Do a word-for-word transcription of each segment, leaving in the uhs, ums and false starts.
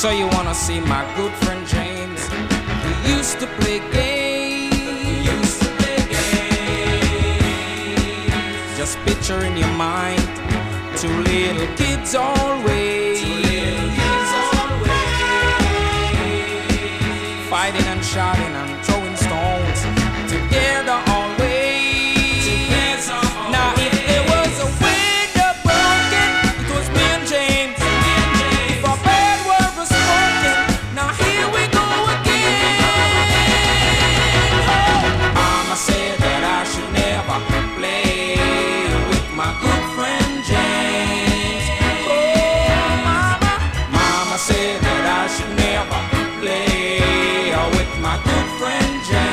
So you wanna see my good friend James? We used to play games. We used to play games. Just picture in your mind two little kids always, two little kids always, fighting and shouting and throwing stones together always. Together always. Now if there was a window broken, it was me and James. If a bad word was spoken, now here we go again. Oh, Mama said that I should never play with my good friend James. Oh, Mama, Mama said that I should never play with my good friend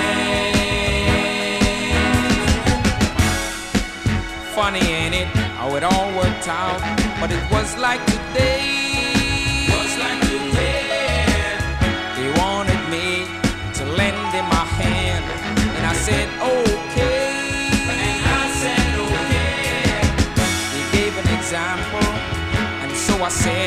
James. Funny, ain't it, how it all worked out? But it was like today. Was like today. He wanted me to lend him my hand, and I said okay. And I said okay. He gave an example, and so I said